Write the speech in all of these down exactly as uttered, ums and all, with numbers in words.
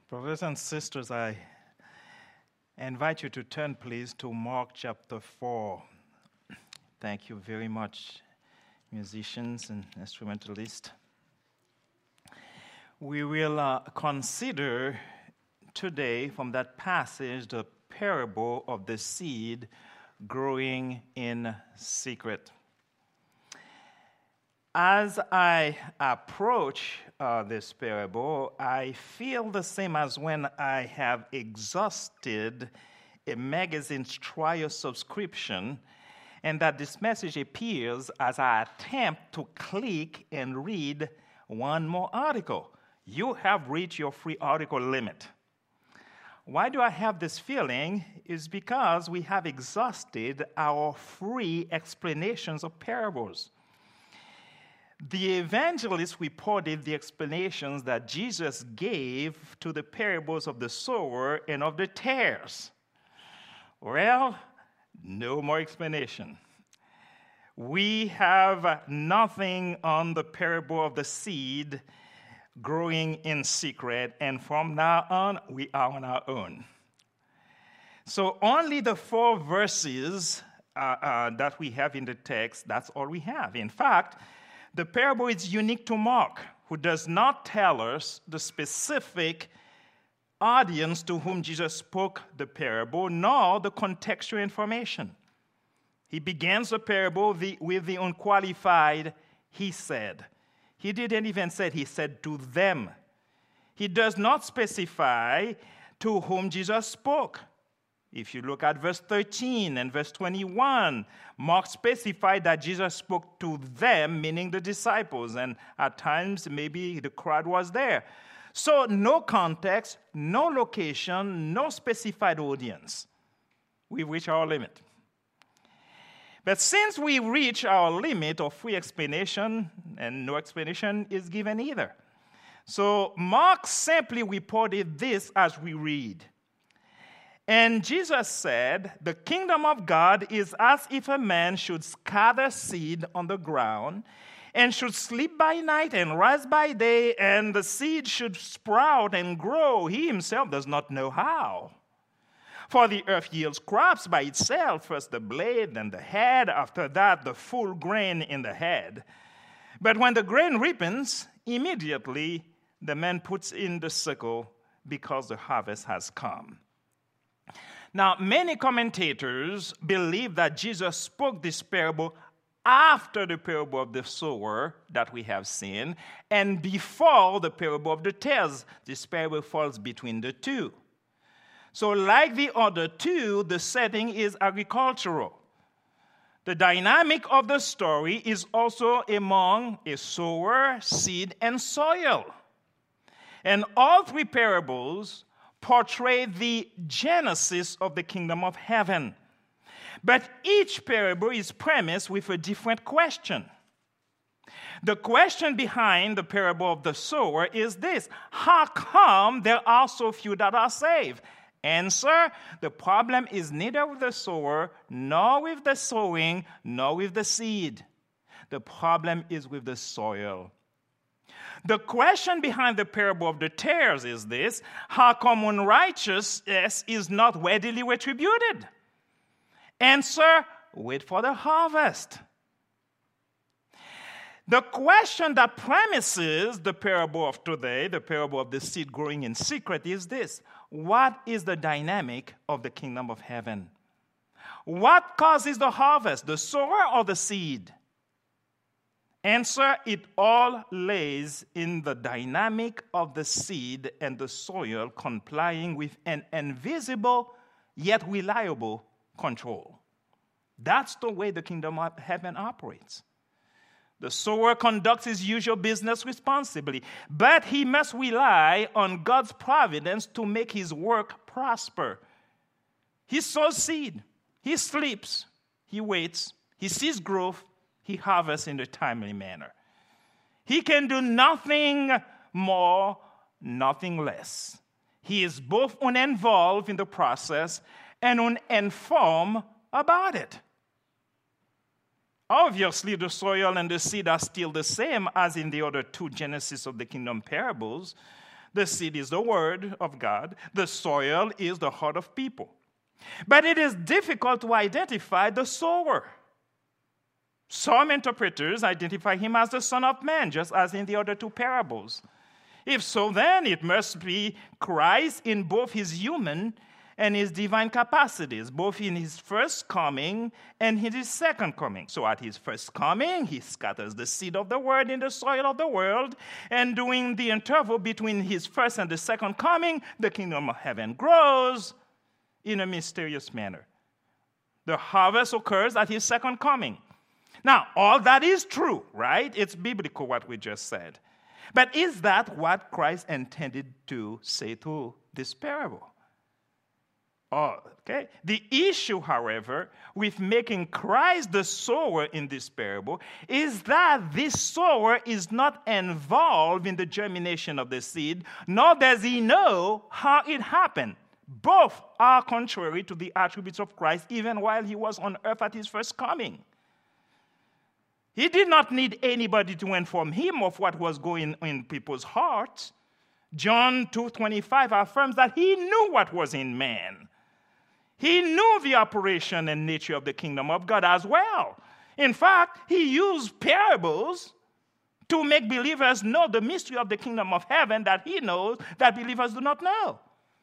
Brothers and sisters, I invite you to turn, please, to Mark chapter four. Thank you very much, musicians and instrumentalists. We will uh, consider today from that passage the parable of the seed growing in secret. As I approach uh, this parable, I feel the same as when I have exhausted a magazine's trial subscription, and that this message appears as I attempt to click and read one more article. You have reached your free article limit. Why do I have this feeling? Is because we have exhausted our free explanations of parables. The evangelist reported the explanations that Jesus gave to the parables of the sower and of the tares. Well, no more explanation. We have nothing on the parable of the seed growing in secret, and from now on, we are on our own. So only the four verses uh, uh, that we have in the text, that's all we have. In fact, the parable is unique to Mark, who does not tell us the specific audience to whom Jesus spoke the parable, nor the contextual information. He begins the parable with the unqualified, he said. He didn't even say he said to them. He does not specify to whom Jesus spoke. If you look at verse thirteen and verse twenty-one, Mark specified that Jesus spoke to them, meaning the disciples, and at times maybe the crowd was there. So no context, no location, no specified audience. We reach our limit. But since we reach our limit of free explanation, and no explanation is given either. So Mark simply reported this as we read. And Jesus said, the kingdom of God is as if a man should scatter seed on the ground and should sleep by night and rise by day, and the seed should sprout and grow. He himself does not know how. For the earth yields crops by itself, first the blade, then the head, after that the full grain in the head. But when the grain ripens, immediately the man puts in the sickle because the harvest has come. Now, many commentators believe that Jesus spoke this parable after the parable of the sower that we have seen, and before the parable of the tares. This parable falls between the two. So like the other two, the setting is agricultural. The dynamic of the story is also among a sower, seed, and soil. And all three parables portray the genesis of the kingdom of heaven. But each parable is premised with a different question. The question behind the parable of the sower is this: how come there are so few that are saved? Answer: the problem is neither with the sower, nor with the sowing, nor with the seed. The problem is with the soil. The question behind the parable of the tares is this: how come unrighteousness is not readily retributed? Answer: wait for the harvest. The question that premises the parable of today, the parable of the seed growing in secret, is this: what is the dynamic of the kingdom of heaven? What causes the harvest, the sower or the seed? Answer: it all lays in the dynamic of the seed and the soil complying with an invisible yet reliable control. That's the way the kingdom of heaven operates. The sower conducts his usual business responsibly, but he must rely on God's providence to make his work prosper. He sows seed, he sleeps, he waits, he sees growth, he harvests in a timely manner. He can do nothing more, nothing less. He is both uninvolved in the process and uninformed about it. Obviously, the soil and the seed are still the same as in the other two Genesis of the Kingdom parables. The seed is the word of God. The soil is the heart of people. But it is difficult to identify the sower. Some interpreters identify him as the Son of Man, just as in the other two parables. If so, then it must be Christ in both his human and his divine capacities, both in his first coming and in his second coming. So at his first coming, he scatters the seed of the word in the soil of the world, and during the interval between his first and the second coming, the kingdom of heaven grows in a mysterious manner. The harvest occurs at his second coming. Now, all that is true, right? It's biblical what we just said. But is that what Christ intended to say to this parable? Oh, okay. The issue, however, with making Christ the sower in this parable is that this sower is not involved in the germination of the seed, nor does he know how it happened. Both are contrary to the attributes of Christ, even while he was on earth at his first coming. He did not need anybody to inform him of what was going on in people's hearts. John two twenty-five affirms that he knew what was in man. He knew the operation and nature of the kingdom of God as well. In fact, he used parables to make believers know the mystery of the kingdom of heaven that he knows that believers do not know.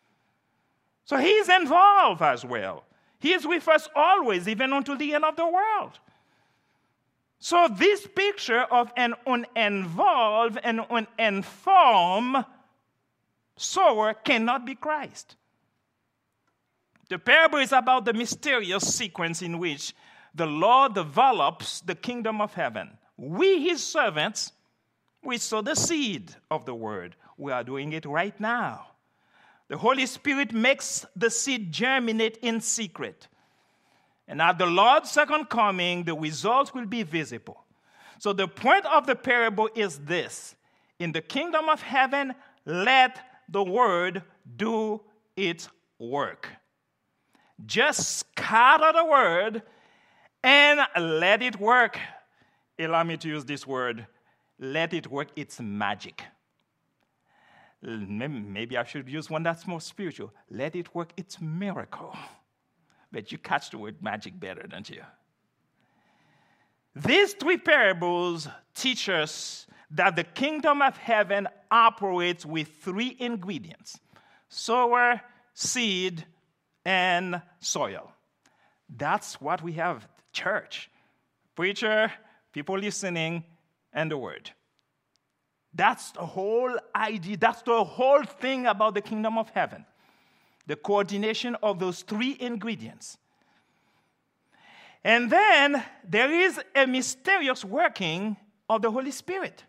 So he's involved as well. He is with us always, even unto the end of the world. So this picture of an uninvolved and uninformed sower cannot be Christ. The parable is about the mysterious sequence in which the Lord develops the kingdom of heaven. We, his servants, we sow the seed of the word. We are doing it right now. The Holy Spirit makes the seed germinate in secret. And at the Lord's second coming, the results will be visible. So the point of the parable is this. In the kingdom of heaven, let the word do its work. Just scatter the word and let it work. Allow me to use this word. Let it work its magic. Maybe I should use one that's more spiritual. Let it work its miracle. But you catch the word magic better, don't you? These three parables teach us that the kingdom of heaven operates with three ingredients: sower, seed, and soil. That's what we have: church, preacher, people listening, and the word. That's the whole idea. That's the whole thing about the kingdom of heaven. The coordination of those three ingredients. And then there is a mysterious working of the Holy Spirit.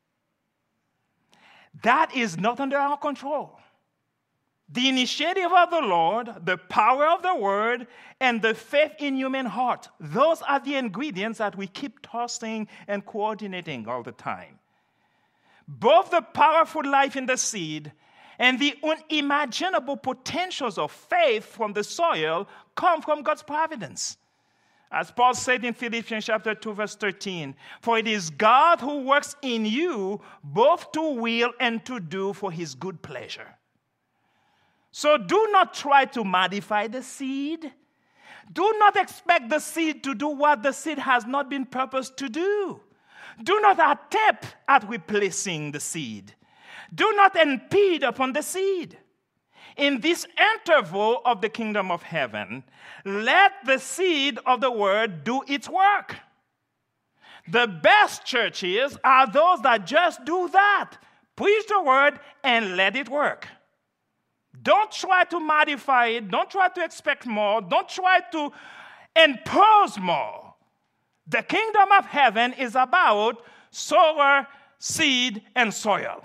That is not under our control. The initiative of the Lord, the power of the word, and the faith in human heart, those are the ingredients that we keep tossing and coordinating all the time. Both the powerful life in the seed and the unimaginable potentials of faith from the soil come from God's providence. As Paul said in Philippians chapter two, verse thirteen, for it is God who works in you both to will and to do for his good pleasure. So do not try to modify the seed. Do not expect the seed to do what the seed has not been purposed to do. Do not attempt at replacing the seed. Do not impede upon the seed. In this interval of the kingdom of heaven, let the seed of the word do its work. The best churches are those that just do that. Preach the word and let it work. Don't try to modify it. Don't try to expect more. Don't try to impose more. The kingdom of heaven is about sower, seed, and soil.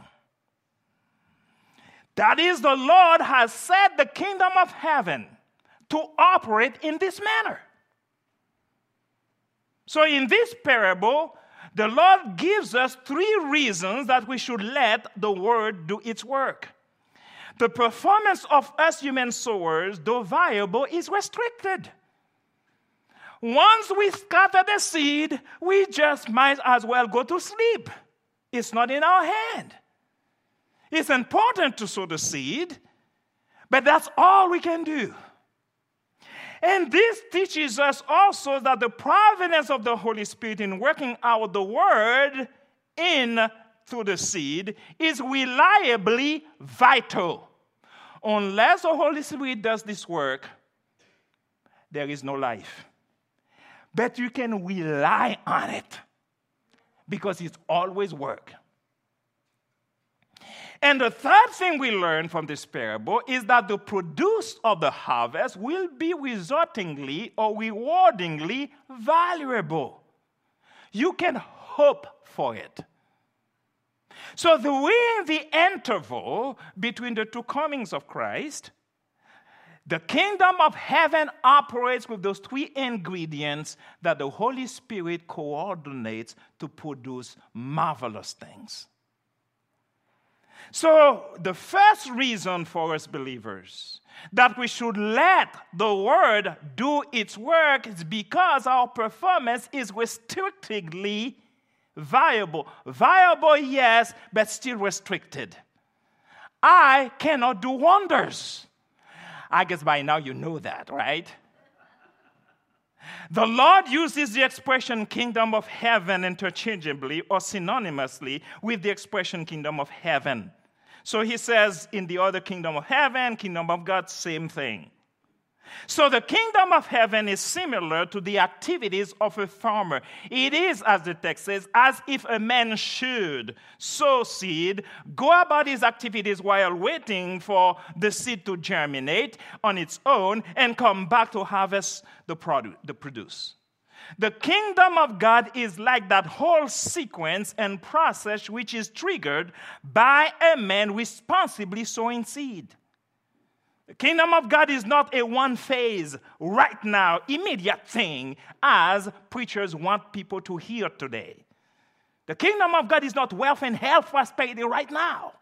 That is, the Lord has set the kingdom of heaven to operate in this manner. So in this parable, the Lord gives us three reasons that we should let the word do its work. The performance of us human sowers, though viable, is restricted. Once we scatter the seed, we just might as well go to sleep. It's not in our hand. It's important to sow the seed, but that's all we can do. And this teaches us also that the providence of the Holy Spirit in working out the word in through the seed is reliably vital. Unless the Holy Spirit does this work, there is no life. But you can rely on it because it's always work. And the third thing we learn from this parable is that the produce of the harvest will be resultingly or rewardingly valuable. You can hope for it. So during the interval between the two comings of Christ, the kingdom of heaven operates with those three ingredients that the Holy Spirit coordinates to produce marvelous things. So the first reason for us believers that we should let the word do its work is because our performance is restrictedly viable. Viable, yes, but still restricted. I cannot do wonders. I guess by now you know that, right? The Lord uses the expression kingdom of heaven interchangeably or synonymously with the expression kingdom of heaven. So he says in the other kingdom of heaven, kingdom of God, same thing. So the kingdom of heaven is similar to the activities of a farmer. It is, as the text says, as if a man should sow seed, go about his activities while waiting for the seed to germinate on its own, and come back to harvest the produce. The produce. The kingdom of God is like that whole sequence and process which is triggered by a man responsibly sowing seed. The kingdom of God is not a one-phase, right now, immediate thing, as preachers want people to hear today. The kingdom of God is not wealth and health prosperity right now.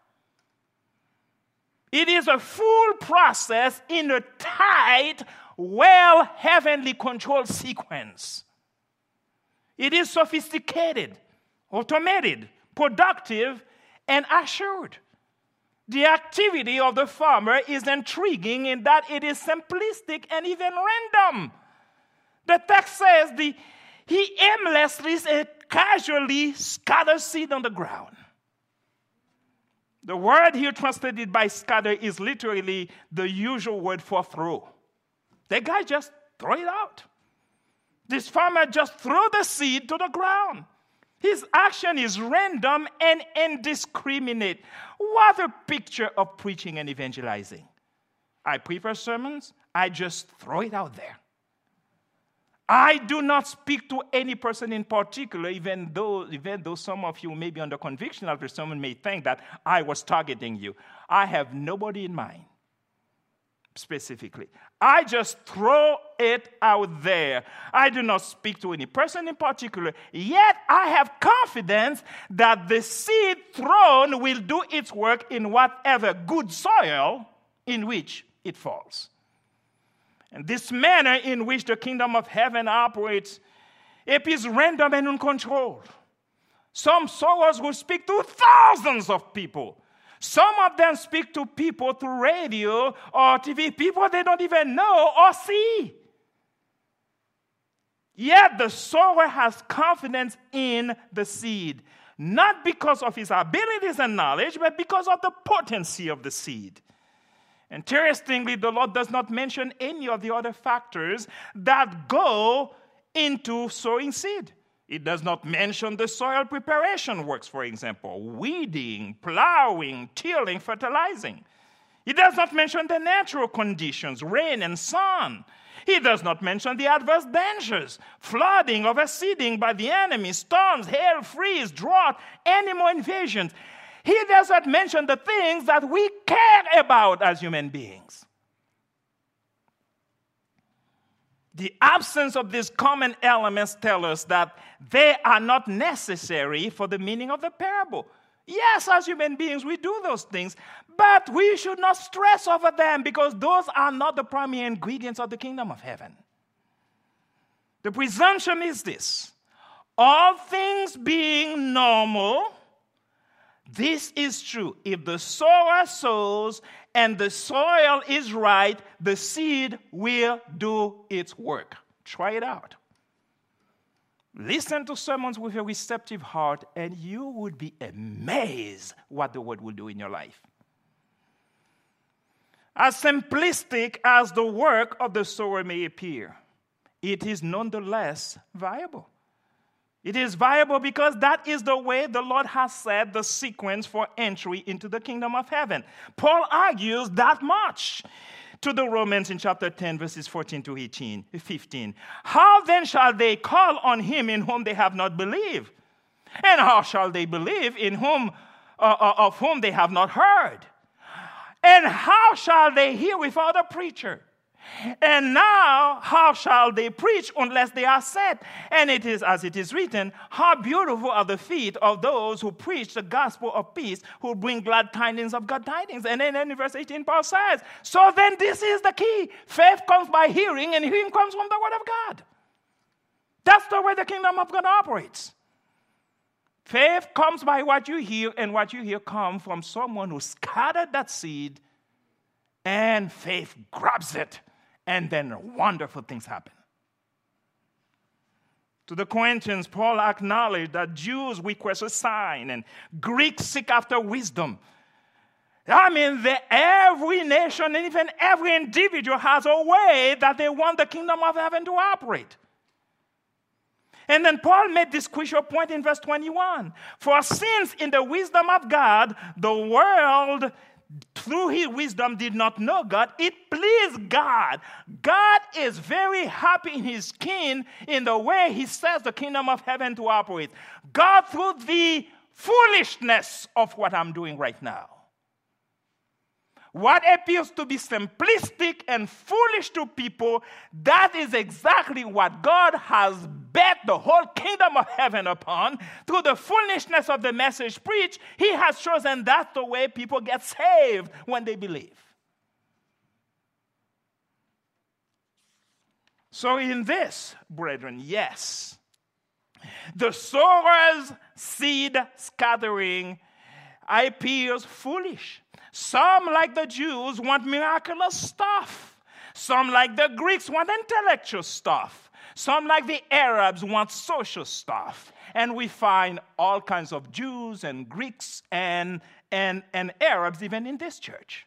It is a full process in a tight, well, heavenly controlled sequence. It is sophisticated, automated, productive, and assured. The activity of the farmer is intriguing in that it is simplistic and even random. The text says the, he aimlessly and casually scatters seed on the ground. The word here translated by scatter is literally the usual word for throw. The guy just throw it out. This farmer just threw the seed to the ground. His action is random and indiscriminate. What a picture of preaching and evangelizing. I prefer sermons. I just throw it out there. I do not speak to any person in particular, even though, even though some of you may be under conviction after someone may think that I was targeting you. I have nobody in mind. Specifically, I just throw it out there. I do not speak to any person in particular, yet I have confidence that the seed thrown will do its work in whatever good soil in which it falls. And this manner in which the kingdom of heaven operates, it is random and uncontrolled. Some sowers will speak to thousands of people. Some of them speak to people through radio or T V, people they don't even know or see. Yet the sower has confidence in the seed, not because of his abilities and knowledge, but because of the potency of the seed. Interestingly, the Lord does not mention any of the other factors that go into sowing seed. It does not mention the soil preparation works, for example, weeding, plowing, tilling, fertilizing. It does not mention the natural conditions, rain and sun. He does not mention the adverse dangers, flooding, overseeding by the enemy, storms, hail, freeze, drought, animal invasions. He does not mention the things that we care about as human beings. The absence of these common elements tells us that they are not necessary for the meaning of the parable. Yes, as human beings, we do those things, but we should not stress over them because those are not the primary ingredients of the kingdom of heaven. The presumption is this: all things being normal, This is true. If the sower sows and the soil is right, the seed will do its work. Try it out. Listen to sermons with a receptive heart, and you would be amazed what the word will do in your life. As simplistic as the work of the sower may appear, it is nonetheless viable. It is viable because that is the way the Lord has set the sequence for entry into the kingdom of heaven. Paul argues that much to the Romans in chapter ten, verses fourteen to eighteen, fifteen. How then shall they call on him in whom they have not believed? And how shall they believe in whom uh, of whom they have not heard? And how shall they hear without a preacher? And now, how shall they preach unless they are sent? And it is as it is written, how beautiful are the feet of those who preach the gospel of peace, who bring glad tidings of God tidings. And then in verse eighteen, Paul says, so then this is the key. Faith comes by hearing, and hearing comes from the word of God. That's the way the kingdom of God operates. Faith comes by what you hear, and what you hear comes from someone who scattered that seed, and faith grabs it, and then wonderful things happen. To the Corinthians, Paul acknowledged that Jews request a sign, and Greeks seek after wisdom. I mean, the, every nation and even every individual has a way that they want the kingdom of heaven to operate. And then Paul made this crucial point in verse twenty-one. For since in the wisdom of God, the world through his wisdom did not know God, it pleased God. God is very happy in his king in the way he says the kingdom of heaven to operate. God, through the foolishness of what I'm doing right now, what appears to be simplistic and foolish to people, that is exactly what God has bet the whole kingdom of heaven upon. Through the foolishness of the message preached, he has chosen that's the way people get saved when they believe. So in this, brethren, yes, the sower's seed scattering appears foolish. Some, like the Jews, want miraculous stuff. Some, like the Greeks, want intellectual stuff. Some, like the Arabs, want social stuff. And we find all kinds of Jews and Greeks and, and, and Arabs even in this church.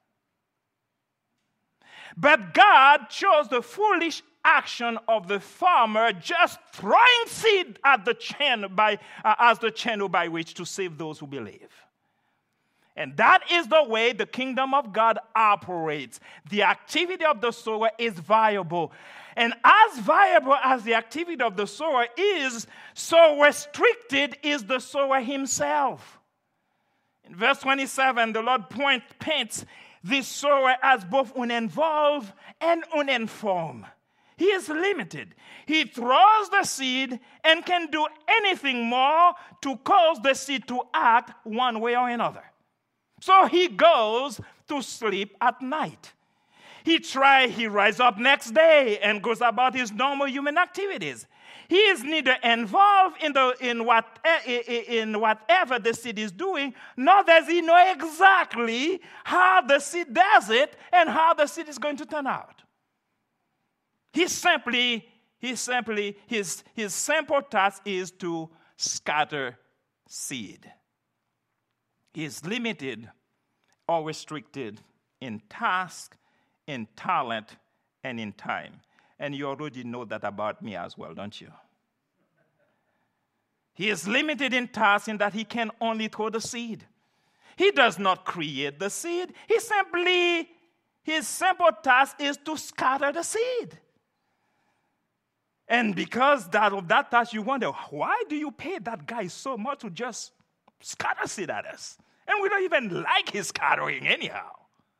But God chose the foolish action of the farmer just throwing seed at the channel by, uh, as the channel by which to save those who believe. And that is the way the kingdom of God operates. The activity of the sower is viable. And as viable as the activity of the sower is, so restricted is the sower himself. In verse twenty-seven, the Lord point, paints this sower as both uninvolved and uninformed. He is limited. He throws the seed and can do anything more to cause the seed to act one way or another. So he goes to sleep at night. He tries, he rises up next day and goes about his normal human activities. He is neither involved in, the, in, what, in whatever the seed is doing, nor does he know exactly how the seed does it and how the seed is going to turn out. He simply, he simply, his, his simple task is to scatter seed. He is limited or restricted in task, in talent, and in time. And you already know that about me as well, don't you? He is limited in task in that he can only throw the seed. He does not create the seed. He simply, his simple task is to scatter the seed. And because that, of that task, you wonder, why do you pay that guy so much to just scatter seed at us? And we don't even like his scattering anyhow.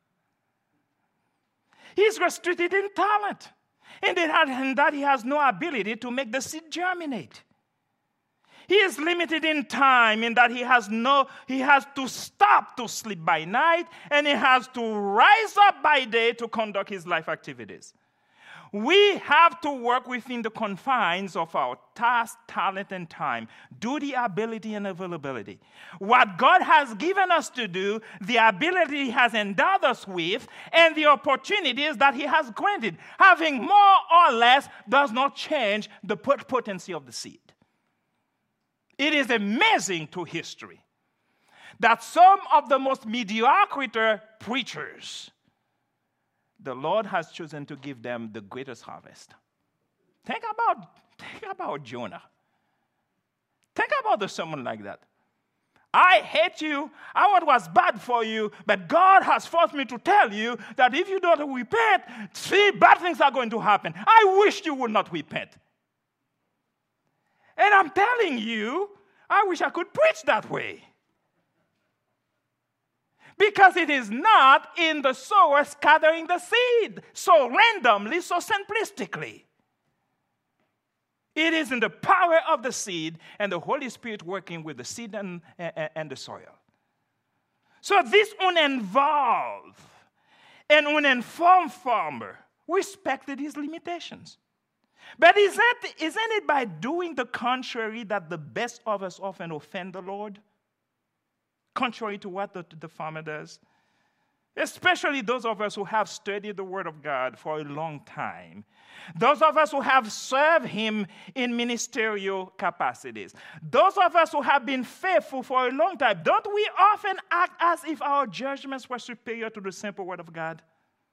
He's restricted in talent. And that he has no ability to make the seed germinate. He is limited in time in that he has no, he has to stop to sleep by night, and he has to rise up by day to conduct his life activities. We have to work within the confines of our task, talent, and time, duty, ability, and availability. What God has given us to do, the ability He has endowed us with, and the opportunities that He has granted. Having more or less does not change the potency of the seed. It is amazing to history that some of the most mediocre preachers, the Lord has chosen to give them the greatest harvest. Think about, think about Jonah. Think about a sermon like that. I hate you. I want what's bad for you, but God has forced me to tell you that if you don't repent, three bad things are going to happen. I wish you would not repent. And I'm telling you, I wish I could preach that way. Because it is not in the sower scattering the seed so randomly, so simplistically. It is in the power of the seed and the Holy Spirit working with the seed and, and, and the soil. So this uninvolved and uninformed farmer respected his limitations. But isn't, isn't it by doing the contrary that the best of us often offend the Lord? Contrary to what the, the farmer does. Especially those of us who have studied the Word of God for a long time. Those of us who have served Him in ministerial capacities. Those of us who have been faithful for a long time. Don't we often act as if our judgments were superior to the simple Word of God?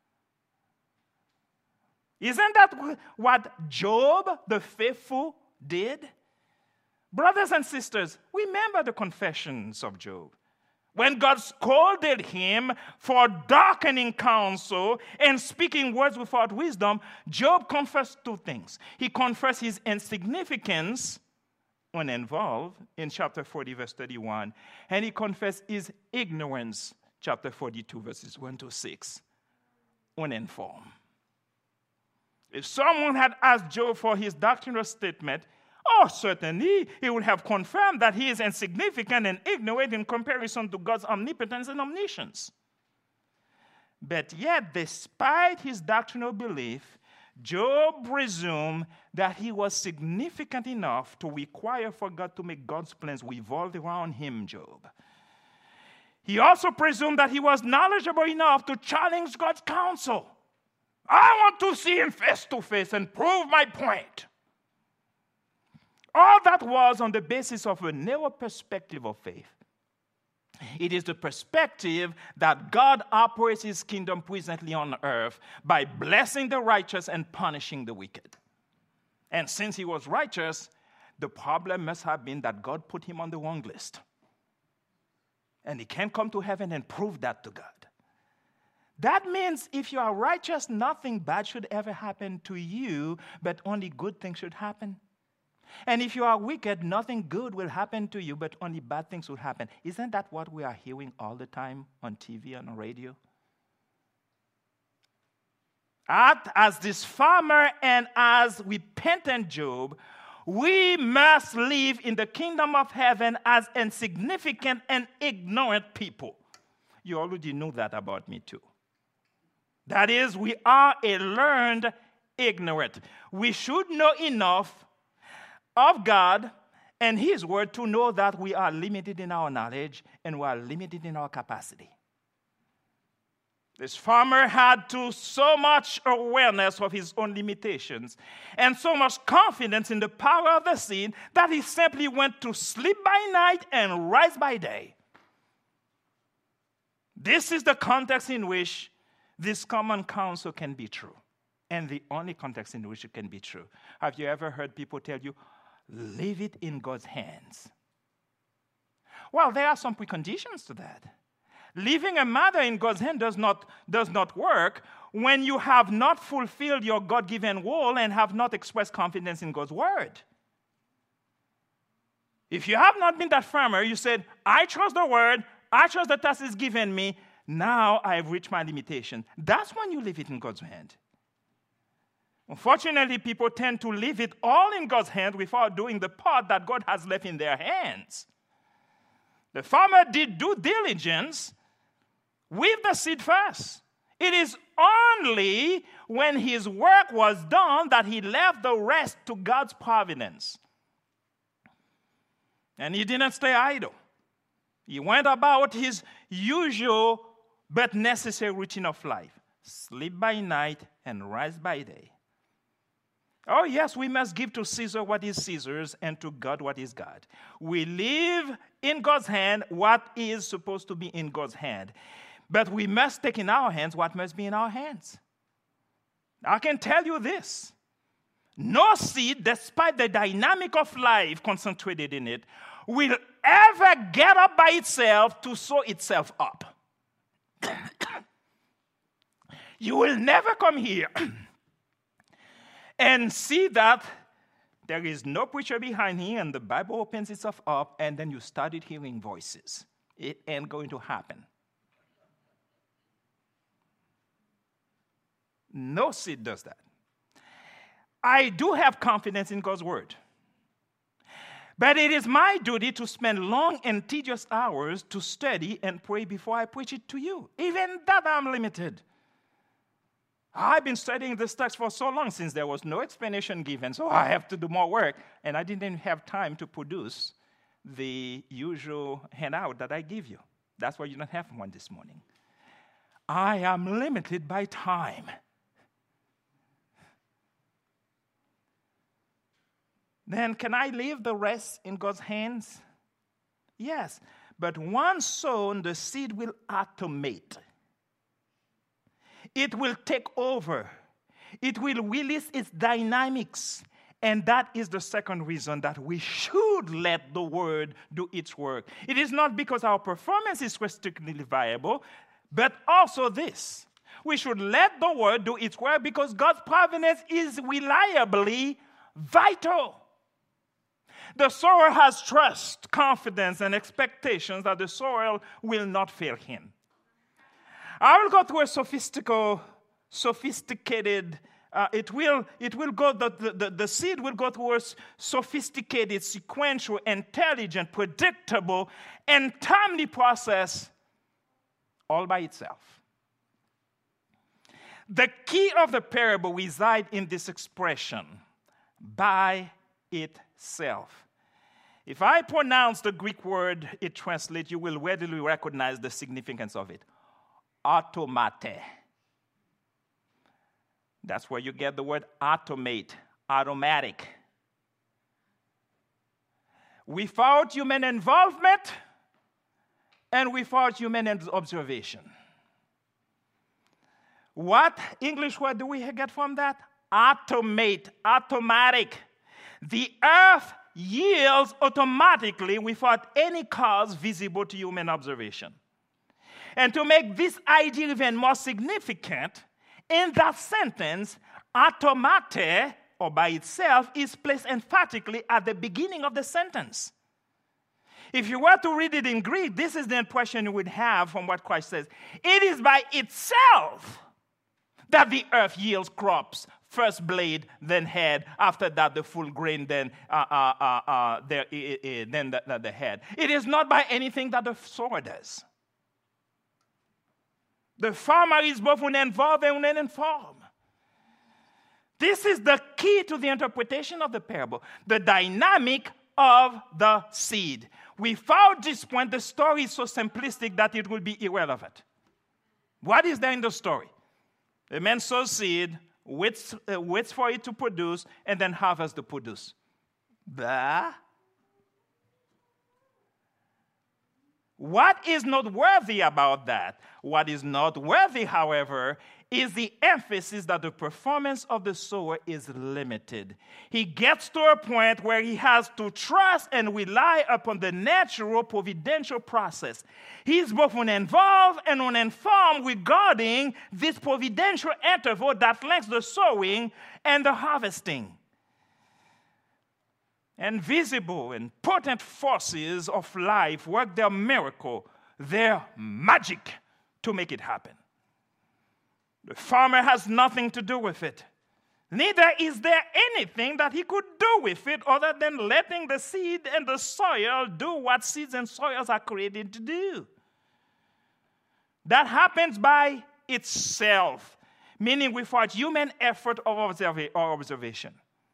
Isn't that what Job, the faithful, did? Brothers and sisters, remember the confessions of Job. When God scolded him for darkening counsel and speaking words without wisdom, Job confessed two things. He confessed his insignificance, uninvolved, in chapter forty, verse thirty-one, and he confessed his ignorance, chapter forty-two, verses one to six, uninformed. If someone had asked Job for his doctrinal statement, oh, certainly, he would have confirmed that he is insignificant and ignorant in comparison to God's omnipotence and omniscience. But yet, despite his doctrinal belief, Job presumed that he was significant enough to require for God to make God's plans revolve around him, Job. He also presumed that he was knowledgeable enough to challenge God's counsel. I want to see him face to face and prove my point. All that was on the basis of a narrow perspective of faith. It is the perspective that God operates His kingdom presently on earth by blessing the righteous and punishing the wicked. And since He was righteous, the problem must have been that God put Him on the wrong list. And He can't come to heaven and prove that to God. That means if you are righteous, nothing bad should ever happen to you, but only good things should happen. And if you are wicked, nothing good will happen to you, but only bad things will happen. Isn't that what we are hearing all the time on T V and on radio? As this farmer and as repentant Job, we must live in the kingdom of heaven as insignificant and ignorant people. You already know that about me too. That is, we are a learned ignorant. We should know enough of God and His Word to know that we are limited in our knowledge and we are limited in our capacity. This farmer had to so much awareness of his own limitations and so much confidence in the power of the seed that he simply went to sleep by night and rise by day. This is the context in which this common counsel can be true, and the only context in which it can be true. Have you ever heard people tell you, leave it in God's hands? Well, there are some preconditions to that. Leaving a matter in God's hand does not, does not work when you have not fulfilled your God-given role and have not expressed confidence in God's word. If you have not been that farmer, you said, I trust the word, I trust the task is given me, now I have reached my limitation. That's when you leave it in God's hand. Unfortunately, people tend to leave it all in God's hand without doing the part that God has left in their hands. The farmer did due diligence with the seed first. It is only when his work was done that he left the rest to God's providence. And he didn't stay idle. He went about his usual but necessary routine of life. Sleep by night and rise by day. Oh, yes, we must give to Caesar what is Caesar's and to God what is God. We live in God's hand what is supposed to be in God's hand. But we must take in our hands what must be in our hands. I can tell you this. No seed, despite the dynamic of life concentrated in it, will ever get up by itself to sow itself up. You will never come here and see that there is no preacher behind here and the Bible opens itself up and then you started hearing voices. It ain't going to happen. No seed does that. I do have confidence in God's word. But it is my duty to spend long and tedious hours to study and pray before I preach it to you. Even that I'm limited. I've been studying this text for so long since there was no explanation given, so I have to do more work, and I didn't have time to produce the usual handout that I give you. That's why you don't have one this morning. I am limited by time. Then can I leave the rest in God's hands? Yes, but once sown, the seed will automate. It will take over. It will release its dynamics. And that is the second reason that we should let the word do its work. It is not because our performance is strictly viable, but also this. We should let the word do its work because God's providence is reliably vital. The sower has trust, confidence, and expectations that the soil will not fail him. I will go through a sophistical, sophisticated, uh, it will, it will go, the, the, the seed will go through a sophisticated, sequential, intelligent, predictable, and timely process all by itself. The key of the parable resides in this expression, by itself. If I pronounce the Greek word it translates, you will readily recognize the significance of it. Automate. That's where you get the word automate, automatic. Without human involvement and without human observation. What English word do we get from that? Automate, automatic. The earth yields automatically without any cause visible to human observation. And to make this idea even more significant, in that sentence, automate, or by itself, is placed emphatically at the beginning of the sentence. If you were to read it in Greek, this is the impression you would have from what Christ says. It is by itself that the earth yields crops, first blade, then head, after that the full grain, then uh, uh, uh, uh, the, uh, uh, then the, the, the head. It is not by anything that the sower does. The farmer is both uninvolved and uninformed. This is the key to the interpretation of the parable, the dynamic of the seed. Without this point, the story is so simplistic that it will be irrelevant. What is there in the story? A man sows seed, waits, uh, waits for it to produce, and then harvests the produce. Blah. What is noteworthy about that? What is noteworthy, however, is the emphasis that the performance of the sower is limited. He gets to a point where he has to trust and rely upon the natural providential process. He is both uninvolved and uninformed regarding this providential interval that links the sowing and the harvesting. And visible and potent forces of life work their miracle, their magic to make it happen. The farmer has nothing to do with it. Neither is there anything that he could do with it other than letting the seed and the soil do what seeds and soils are created to do. That happens by itself, meaning without human effort or observa- or observation.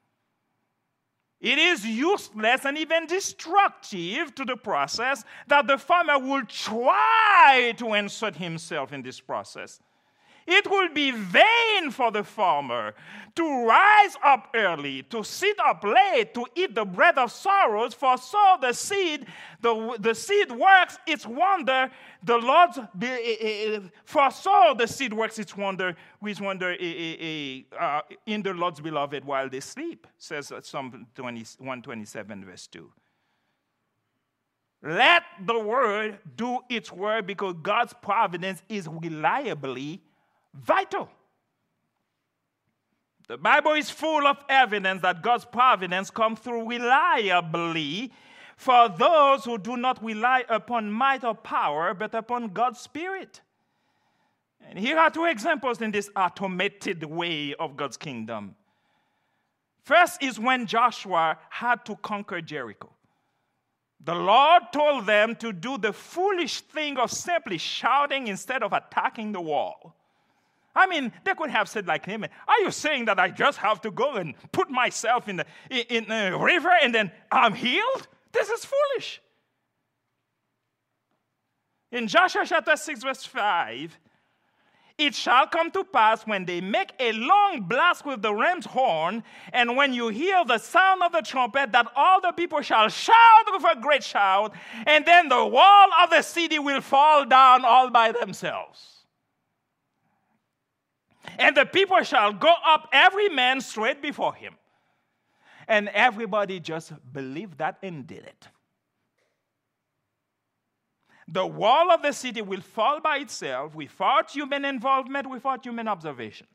It is useless and even destructive to the process that the farmer will try to insert himself in this process. It will be vain for the farmer to rise up early, to sit up late, to eat the bread of sorrows, for so the seed, the, the seed works its wonder, the Lord's, for so the seed works its wonder, which wonder uh, in the Lord's beloved while they sleep, says Psalm one twenty-seven, verse two. Let the word do its work, because God's providence is reliably vital. The Bible is full of evidence that God's providence comes through reliably for those who do not rely upon might or power, but upon God's Spirit. And here are two examples in this automated way of God's kingdom. First is when Joshua had to conquer Jericho. The Lord told them to do the foolish thing of simply shouting instead of attacking the wall. I mean, they could have said like him, are you saying that I just have to go and put myself in the, in the river and then I'm healed? This is foolish. In Joshua chapter six, verse five, it shall come to pass when they make a long blast with the ram's horn, and when you hear the sound of the trumpet, that all the people shall shout with a great shout, and then the wall of the city will fall down all by themselves. And the people shall go up every man straight before him. And everybody just believed that and did it. The wall of the city will fall by itself without human involvement, without human observation.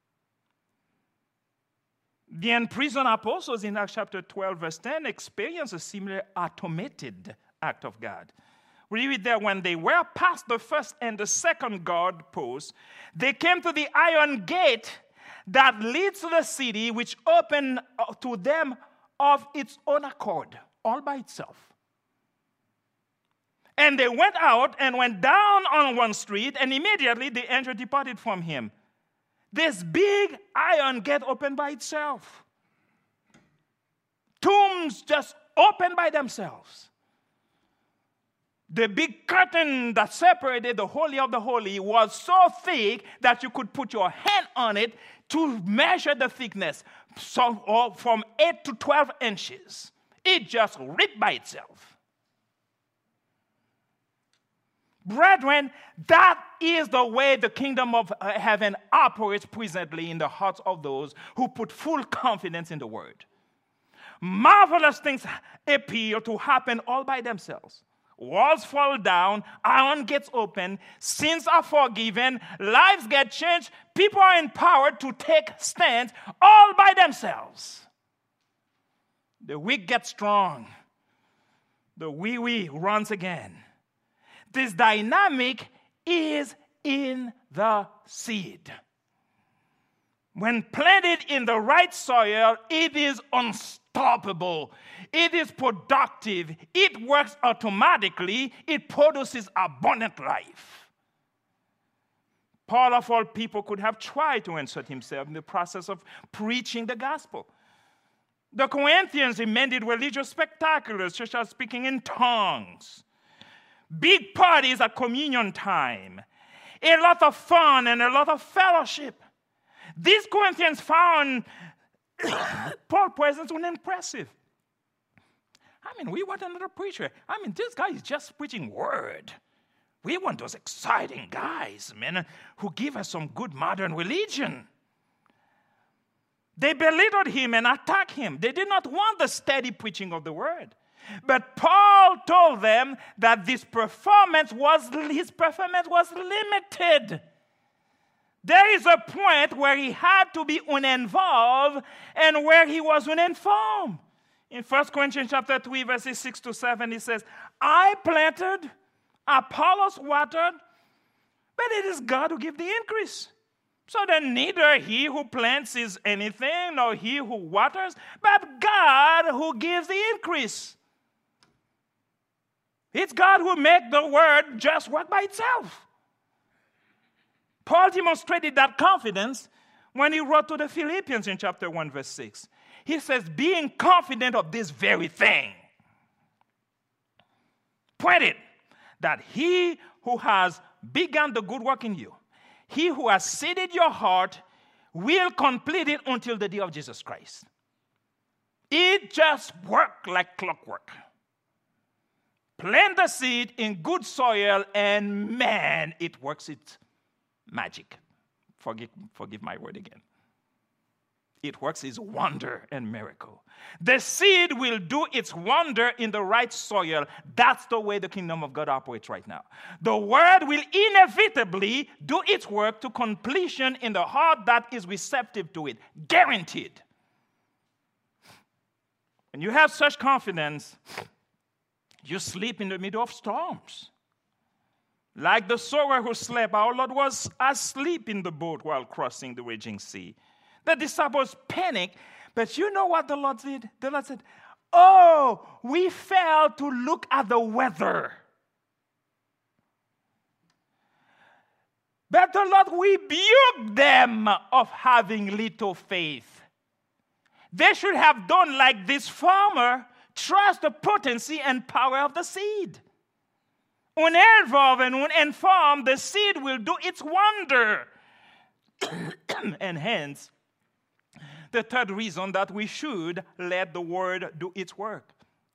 The imprisoned apostles in Acts chapter twelve, verse ten, experienced a similar automated act of God. We read there, when they were past the first and the second guard post, they came to the iron gate that leads to the city, which opened to them of its own accord, all by itself. And they went out and went down on one street, and immediately the angel departed from him. This big iron gate opened by itself. Tombs just opened by themselves. The big curtain that separated the Holy of the Holy was so thick that you could put your hand on it to measure the thickness, so, from eight to twelve inches. It just ripped by itself. Brethren, that is the way the kingdom of heaven operates presently in the hearts of those who put full confidence in the word. Marvelous things appear to happen all by themselves. Walls fall down, iron gets open, sins are forgiven, lives get changed, people are empowered to take stands all by themselves. The weak get strong. The wee-wee runs again. This dynamic is in the seed. When planted in the right soil, it is unstoppable. It is productive. It works automatically. It produces abundant life. Paul, of all people, could have tried to insert himself in the process of preaching the gospel. The Corinthians demanded religious spectaculars, such as speaking in tongues, big parties at communion time, a lot of fun and a lot of fellowship. These Corinthians found Paul's presence unimpressive. I mean, we want another preacher. I mean, this guy is just preaching word. We want those exciting guys, man, who give us some good modern religion. They belittled him and attacked him. They did not want the steady preaching of the word. But Paul told them that this performance was, his performance was limited. There is a point where he had to be uninvolved and where he was uninformed. In First Corinthians chapter three, verses six to seven, he says, I planted, Apollos watered, but it is God who gives the increase. So then neither he who plants is anything, nor he who waters, but God who gives the increase. It's God who makes the word just work by itself. Paul demonstrated that confidence when he wrote to the Philippians in chapter one, verse six. He says, being confident of this very thing. Pointed that he who has begun the good work in you, he who has seated your heart, will complete it until the day of Jesus Christ. It just worked like clockwork. Plant the seed in good soil, and man, it works its magic. Forgive, forgive my word again. It works its wonder and miracle. The seed will do its wonder in the right soil. That's the way the kingdom of God operates right now. The word will inevitably do its work to completion in the heart that is receptive to it. Guaranteed. When you have such confidence, you sleep in the middle of storms. Like the sower who slept, our Lord was asleep in the boat while crossing the raging sea. The disciples panicked, but you know what the Lord did? The Lord said, oh, we failed to look at the weather. But the Lord rebuked them of having little faith. They should have done like this farmer, trust the potency and power of the seed. Uninvolved and uninformed, the seed will do its wonder. And hence, the third reason that we should let the word do its work.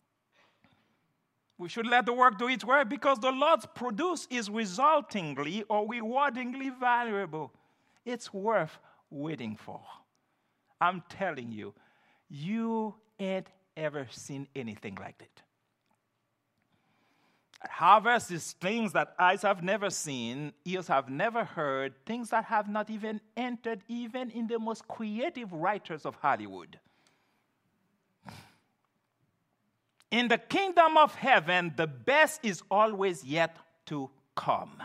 We should let the work do its work because the Lord's produce is resultingly or rewardingly valuable. It's worth waiting for. I'm telling you, you ain't ever seen anything like it. Harvest is things that eyes have never seen, ears have never heard, things that have not even entered even in the most creative writers of Hollywood. In the kingdom of heaven, the best is always yet to come.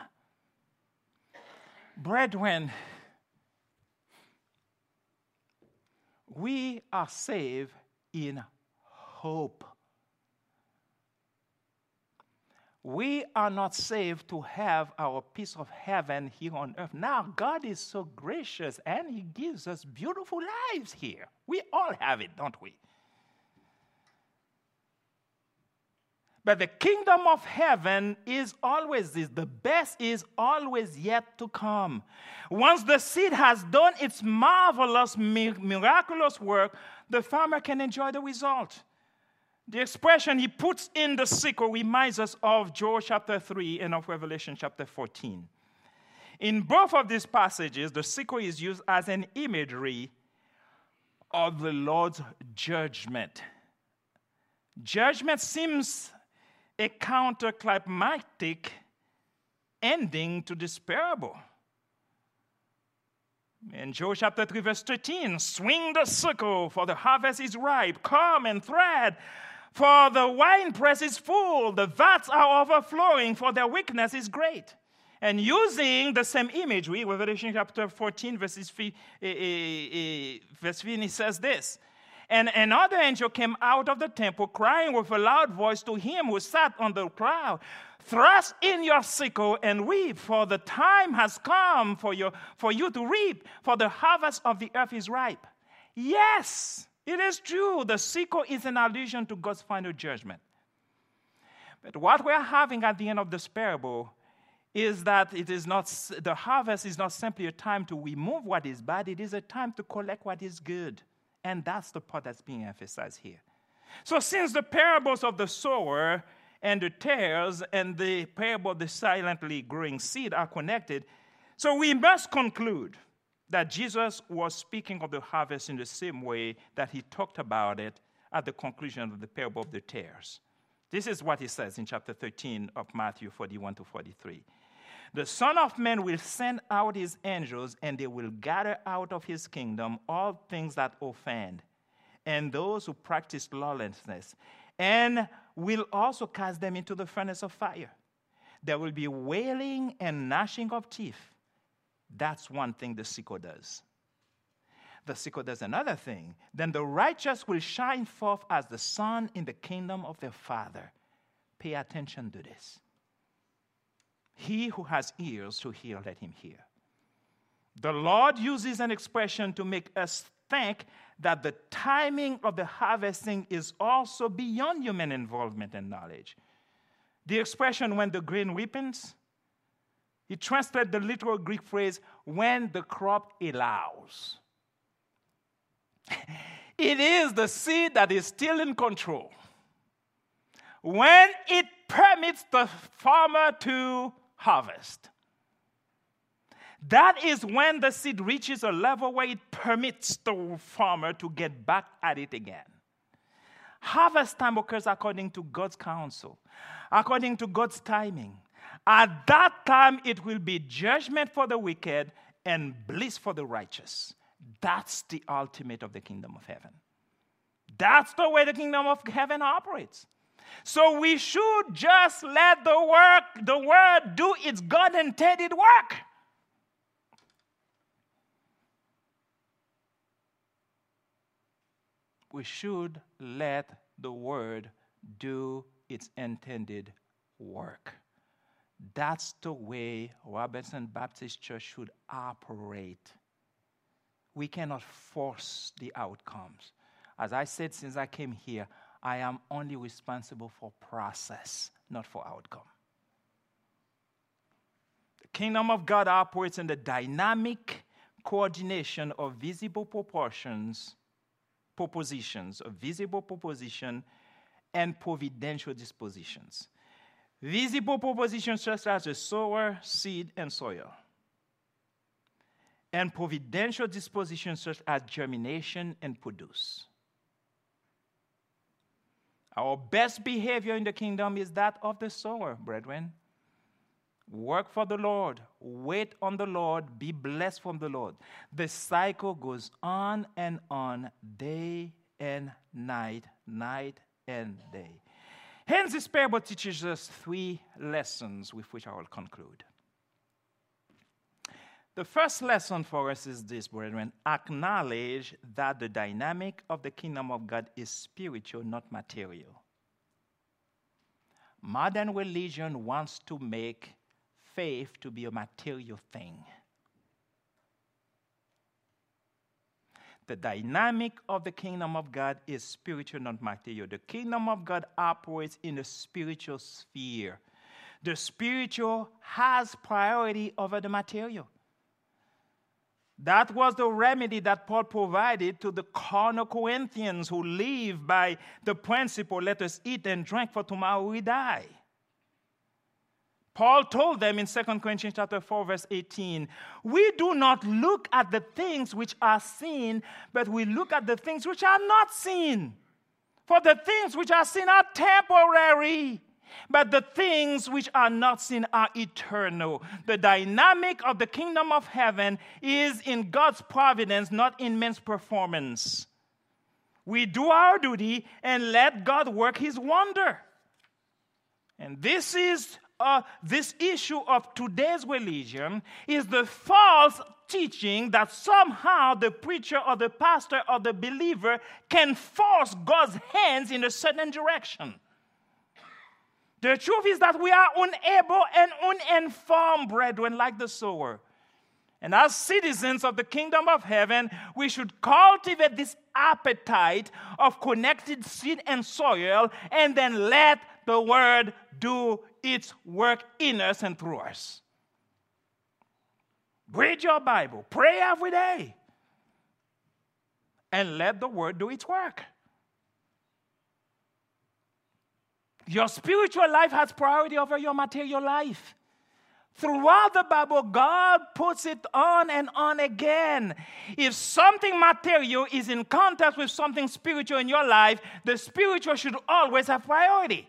Brethren, we are saved in hope. We are not saved to have our piece of heaven here on earth. Now, God is so gracious and He gives us beautiful lives here. We all have it, don't we? But the kingdom of heaven is always this. The best is always yet to come. Once the seed has done its marvelous, miraculous work, the farmer can enjoy the result. The expression he puts in the sickle reminds us of Joel chapter three and of Revelation chapter fourteen. In both of these passages, the sickle is used as an imagery of the Lord's judgment. Judgment seems a counterclimactic ending to this parable. In Joel chapter three, verse thirteen, swing the sickle, for the harvest is ripe. Come and thread, for the winepress is full. The vats are overflowing, for their weakness is great. And using the same imagery, Revelation chapter fourteen, verses fifteen, he says this. And another angel came out of the temple, crying with a loud voice to him who sat on the cloud, thrust in your sickle and reap, for the time has come for you, for you to reap, for the harvest of the earth is ripe. Yes, it is true. The sickle is an allusion to God's final judgment. But what we're having at the end of this parable is that it is not, the harvest is not simply a time to remove what is bad, it is a time to collect what is good. And that's the part that's being emphasized here. So since the parables of the sower and the tares and the parable of the silently growing seed are connected, so we must conclude that Jesus was speaking of the harvest in the same way that he talked about it at the conclusion of the parable of the tares. This is what he says in chapter thirteen of Matthew forty-one to forty-three. The Son of Man will send out his angels, and they will gather out of his kingdom all things that offend, and those who practice lawlessness, and will also cast them into the furnace of fire. There will be wailing and gnashing of teeth. That's one thing the sickle does. The sickle does another thing. Then the righteous will shine forth as the sun in the kingdom of their Father. Pay attention to this. He who has ears to hear, let him hear. The Lord uses an expression to make us think that the timing of the harvesting is also beyond human involvement and knowledge. The expression, when the grain ripens, it translates the literal Greek phrase, when the crop allows. It is the seed that is still in control. When it permits the farmer to harvest. That is when the seed reaches a level where it permits the farmer to get back at it again. Harvest time occurs according to God's counsel, according to God's timing. At that time, it will be judgment for the wicked and bliss for the righteous. That's the ultimate of the kingdom of heaven. That's the way the kingdom of heaven operates. So we should just let the work, the word do its God-intended work. We should let the word do its intended work. That's the way Robertson Baptist Church should operate. We cannot force the outcomes. As I said since I came here, I am only responsible for process, not for outcome. The kingdom of God operates in the dynamic coordination of visible proportions, propositions, of visible proposition and providential dispositions. Visible propositions such as the sower, seed, and soil. And providential dispositions such as germination and produce. Our best behavior in the kingdom is that of the sower, brethren. Work for the Lord. Wait on the Lord. Be blessed from the Lord. The cycle goes on and on, day and night, night and day. Hence, this parable teaches us three lessons with which I will conclude. The first lesson for us is this, brethren. Acknowledge that the dynamic of the kingdom of God is spiritual, not material. Modern religion wants to make faith to be a material thing. The dynamic of the kingdom of God is spiritual, not material. The kingdom of God operates in a spiritual sphere. The spiritual has priority over the material. That was the remedy that Paul provided to the carnal Corinthians who live by the principle, let us eat and drink, for tomorrow we die. Paul told them in Second Corinthians chapter four, verse eighteen, we do not look at the things which are seen, but we look at the things which are not seen. For the things which are seen are temporary, but the things which are not seen are eternal. The dynamic of the kingdom of heaven is in God's providence, not in man's performance. We do our duty and let God work his wonder. And this is uh, this issue of today's religion is the false teaching that somehow the preacher or the pastor or the believer can force God's hands in a certain direction. The truth is that we are unable and uninformed, brethren, like the sower. And as citizens of the kingdom of heaven, we should cultivate this appetite of connected seed and soil and then let the word do its work in us and through us. Read your Bible. Pray every day. And let the word do its work. Your spiritual life has priority over your material life. Throughout the Bible, God puts it on and on again. If something material is in contact with something spiritual in your life, the spiritual should always have priority.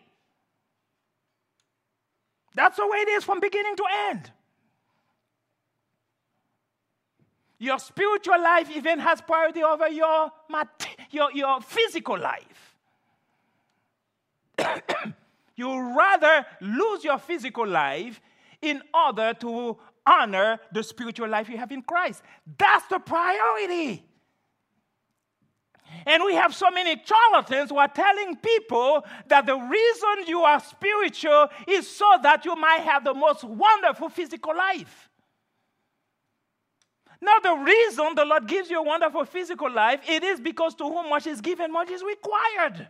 That's the way it is from beginning to end. Your spiritual life even has priority over your, your, your physical life. You rather lose your physical life in order to honor the spiritual life you have in Christ. That's the priority. And we have so many charlatans who are telling people that the reason you are spiritual is so that you might have the most wonderful physical life. Now, the reason the Lord gives you a wonderful physical life, it is because to whom much is given, much is required.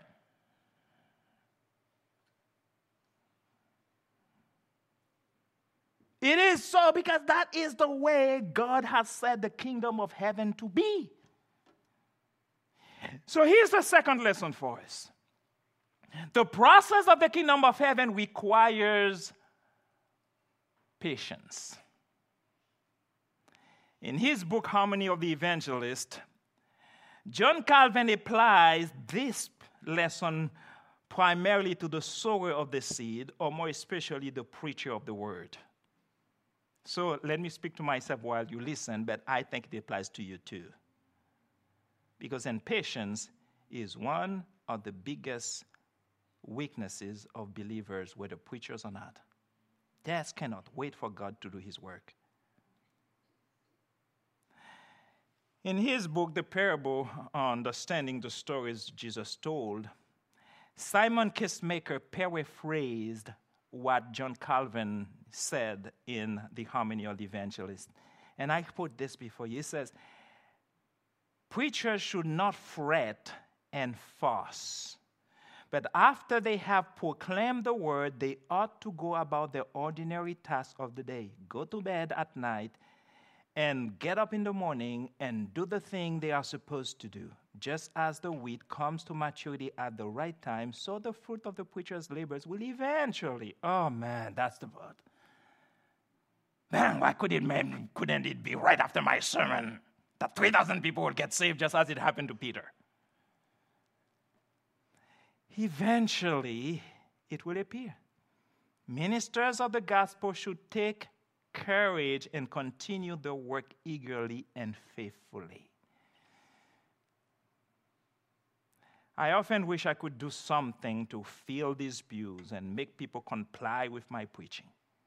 It is so because that is the way God has set the kingdom of heaven to be. So here's the second lesson for us. The process of the kingdom of heaven requires patience. In his book, Harmony of the Evangelist, John Calvin applies this lesson primarily to the sower of the seed, or more especially the preacher of the word. So let me speak to myself while you listen, but I think it applies to you too. Because impatience is one of the biggest weaknesses of believers, whether preachers or not. They just cannot wait for God to do his work. In his book, The Parable, Understanding the Stories Jesus Told, Simon Kistemaker paraphrased what John Calvin said in the Harmony of the Evangelist. And I put this before you. He says, preachers should not fret and fuss, but after they have proclaimed the word, they ought to go about their ordinary task of the day. Go to bed at night and get up in the morning and do the thing they are supposed to do. Just as the wheat comes to maturity at the right time, so the fruit of the preacher's labors will eventually. Oh man, that's the word. Man, why could it, man, couldn't it be right after my sermon that three thousand people would get saved just as it happened to Peter? Eventually, it will appear. Ministers of the gospel should take courage and continue the work eagerly and faithfully. I often wish I could do something to fill these pews and make people comply with my preaching.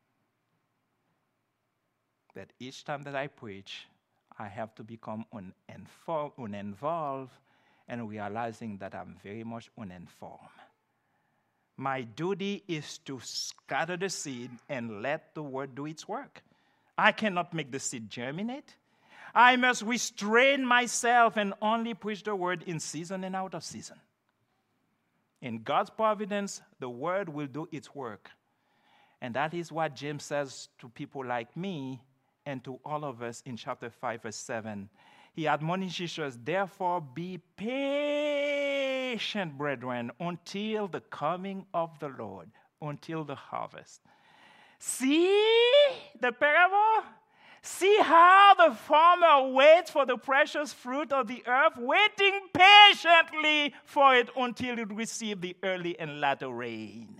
That each time that I preach, I have to become uninvolved and realizing that I'm very much uninformed. My duty is to scatter the seed and let the word do its work. I cannot make the seed germinate. I must restrain myself and only preach the word in season and out of season. In God's providence, the word will do its work. And that is what James says to people like me and to all of us in chapter five, verse seven. He admonishes us, therefore be patient, brethren, until the coming of the Lord, until the harvest. See the parable? See how the farmer waits for the precious fruit of the earth, waiting patiently for it until it receives the early and latter rain.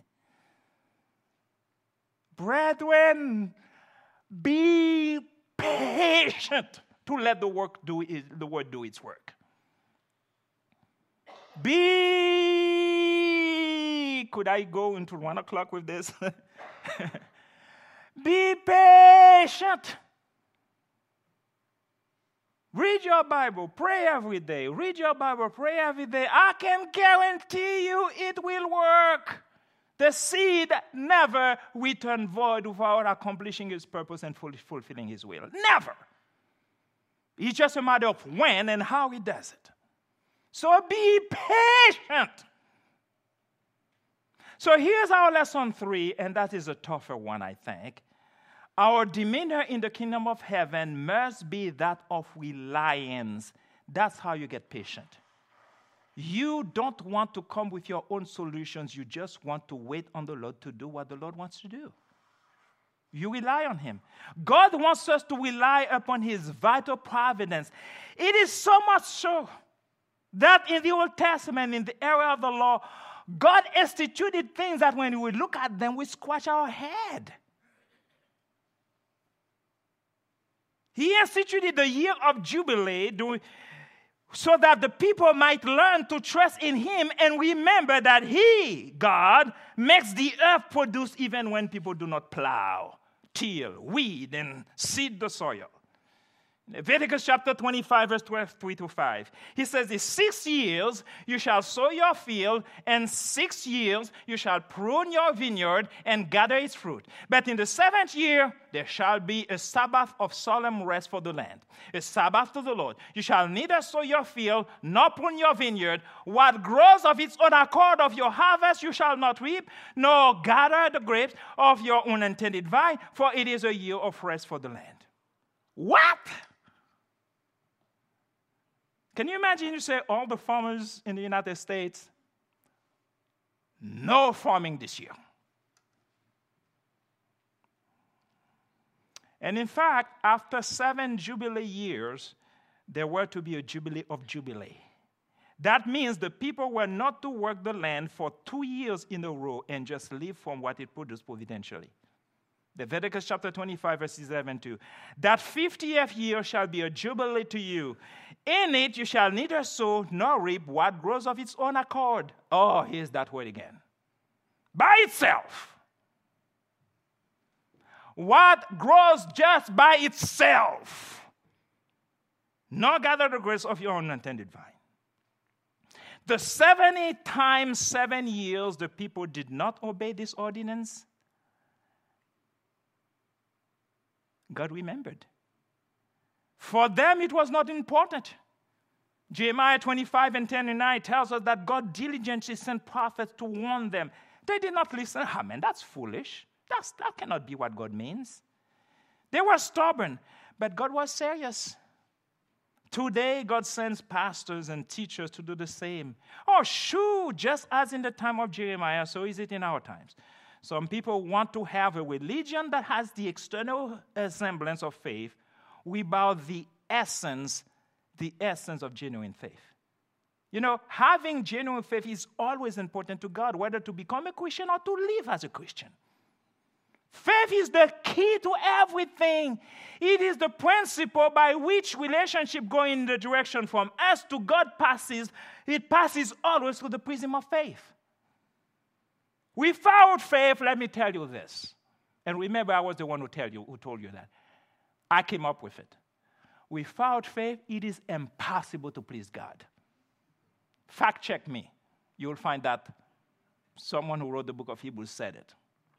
Brethren, be patient to let the work do it, the word do its work. Be, could I go into one o'clock with this? Be patient. Read your Bible, pray every day. Read your Bible, pray every day. I can guarantee you it will work. The seed never returns void without accomplishing his purpose and fulfilling his will. Never. It's just a matter of when and how he does it. So be patient. So here's our lesson three, and that is a tougher one, I think. Our demeanor in the kingdom of heaven must be that of reliance. That's how you get patient. You don't want to come with your own solutions. You just want to wait on the Lord to do what the Lord wants to do. You rely on him. God wants us to rely upon his vital providence. It is so much so that in the Old Testament, in the era of the law, God instituted things that when we look at them, we scratch our head. He instituted the year of Jubilee so that the people might learn to trust in him and remember that he, God, makes the earth produce even when people do not plow, till, weed, and seed the soil. Leviticus chapter twenty-five, verse twelve, three to five. He says, in six years you shall sow your field, and six years you shall prune your vineyard and gather its fruit. But in the seventh year there shall be a Sabbath of solemn rest for the land, a Sabbath to the Lord. You shall neither sow your field nor prune your vineyard. What grows of its own accord of your harvest you shall not reap, nor gather the grapes of your unintended vine, for it is a year of rest for the land. What? Can you imagine you say all the farmers in the United States, no farming this year? And in fact, after seven Jubilee years, there were to be a Jubilee of Jubilee. That means the people were not to work the land for two years in a row and just live from what it produced providentially. Leviticus chapter twenty-five, verses eleven to that fiftieth year shall be a jubilee to you. In it you shall neither sow nor reap what grows of its own accord. Oh, here's that word again. By itself. What grows just by itself. Nor gather the grapes of your unintended vine. The seventy times seven years the people did not obey this ordinance, God remembered. For them, it was not important. Jeremiah twenty-five and ten and nine tells us that God diligently sent prophets to warn them. They did not listen. Ah, man, that's foolish. That's, that cannot be what God means. They were stubborn, but God was serious. Today, God sends pastors and teachers to do the same. Oh, sure, just as in the time of Jeremiah, so is it in our times. Some people want to have a religion that has the external semblance of faith without the essence, the essence of genuine faith. You know, having genuine faith is always important to God, whether to become a Christian or to live as a Christian. Faith is the key to everything. It is the principle by which relationship going in the direction from us to God passes. It passes always through the prism of faith. Without faith, let me tell you this. And remember, I was the one who, tell you, who told you that. I came up with it. Without faith, it is impossible to please God. Fact check me. You'll find that someone who wrote the book of Hebrews said it.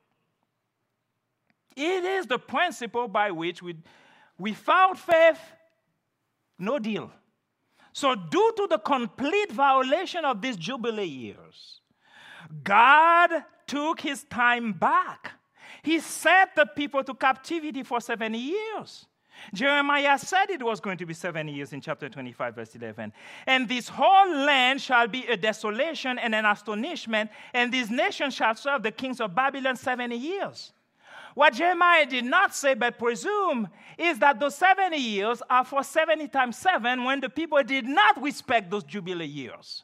It is the principle by which we, without faith, no deal. So due to the complete violation of these Jubilee years, God took his time back. He sent the people to captivity for seventy years. Jeremiah said it was going to be seventy years in chapter twenty-five, verse eleven. And this whole land shall be a desolation and an astonishment, and this nation shall serve the kings of Babylon seventy years. What Jeremiah did not say but presume is that those seventy years are for seventy times seven when the people did not respect those Jubilee years.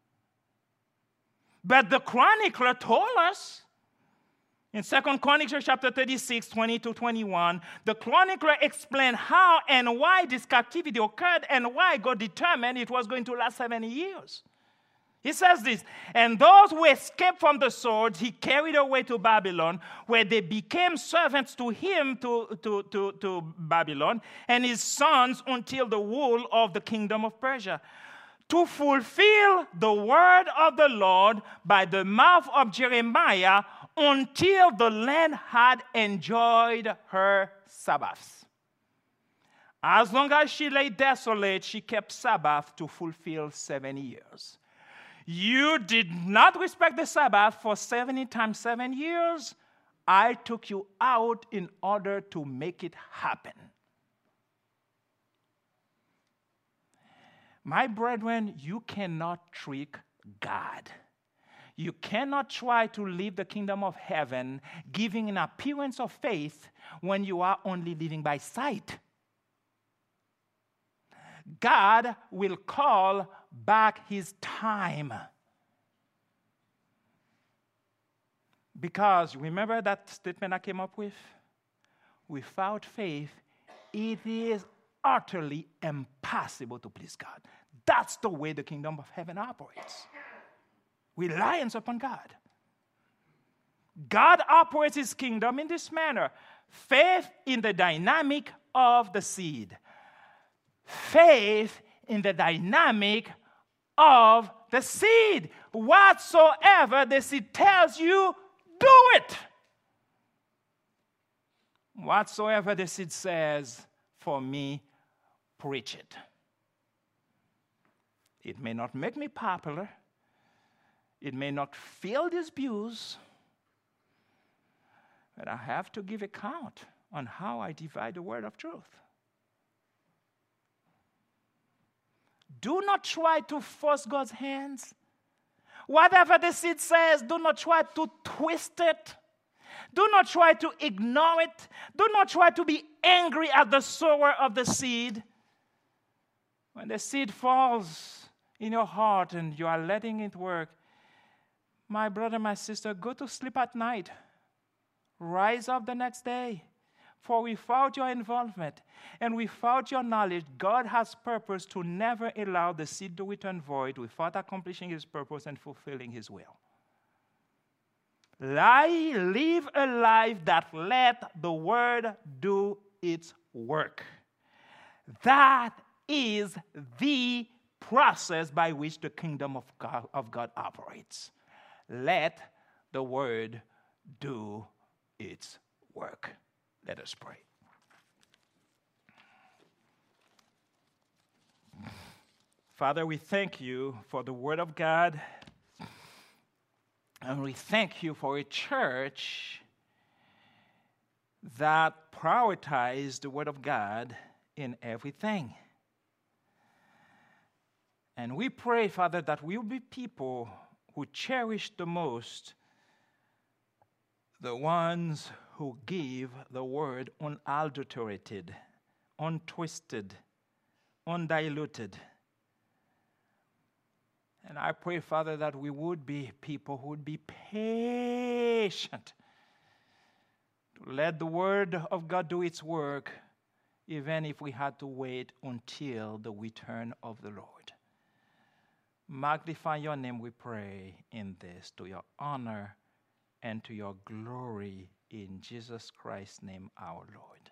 But the chronicler told us in Second Chronicles chapter thirty-six, twenty to twenty-one, the chronicler explained how and why this captivity occurred and why God determined it was going to last seventy years. He says this, and those who escaped from the sword, he carried away to Babylon, where they became servants to him to, to, to, to Babylon, and his sons until the rule of the kingdom of Persia, to fulfill the word of the Lord by the mouth of Jeremiah until the land had enjoyed her Sabbaths. As long as she lay desolate, she kept Sabbath to fulfill seventy years. You did not respect the Sabbath for seventy times seven years. I took you out in order to make it happen. My brethren, you cannot trick God. You cannot try to live the kingdom of heaven giving an appearance of faith when you are only living by sight. God will call back his time. Because remember that statement I came up with? Without faith, it is utterly impossible to please God. That's the way the kingdom of heaven operates. Reliance upon God. God operates his kingdom in this manner. Faith in the dynamic of the seed. faith in the dynamic of the seed. Whatsoever the seed tells you, do it. Whatsoever the seed says, for me, preach it. It may not make me popular. It may not fill these pews. But I have to give account on how I divide the word of truth. Do not try to force God's hands. Whatever the seed says, do not try to twist it. Do not try to ignore it. Do not try to be angry at the sower of the seed. When the seed falls in your heart and you are letting it work, my brother, my sister, go to sleep at night. Rise up the next day. For without your involvement and without your knowledge, God has purpose to never allow the seed to return void without accomplishing his purpose and fulfilling his will. Lie, live a life that let the word do its work. That is the process by which the kingdom of God, of God operates. Let the word do its work. Let us pray. Father, we thank you for the word of God. And we thank you for a church that prioritizes the word of God in everything. And we pray, Father, that we will be people who cherish the most the ones who give the word unadulterated, untwisted, undiluted. And I pray, Father, that we would be people who would be patient to let the word of God do its work, even if we had to wait until the return of the Lord. Magnify your name, we pray, in this, to your honor and to your glory, in Jesus Christ's name, our Lord.